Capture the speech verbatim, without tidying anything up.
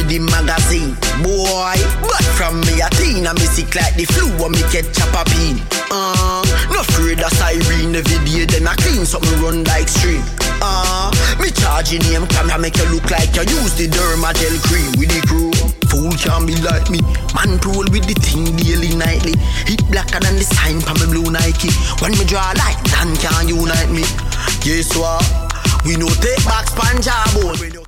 with the magazine. Boy, but from me a teen, I me sick like the flu when me get chopper bean. Uh, no afraid of siren every day, then I clean something run like stream. Uh, me charging name camera make you look like you use the Derma gel cream with the crew. Fool can't be like me, man roll with the thing daily nightly. Hit blacker than the sign from my blue Nike. When me draw like Dan can't unite me. Guess what? We no take back Sponge bone.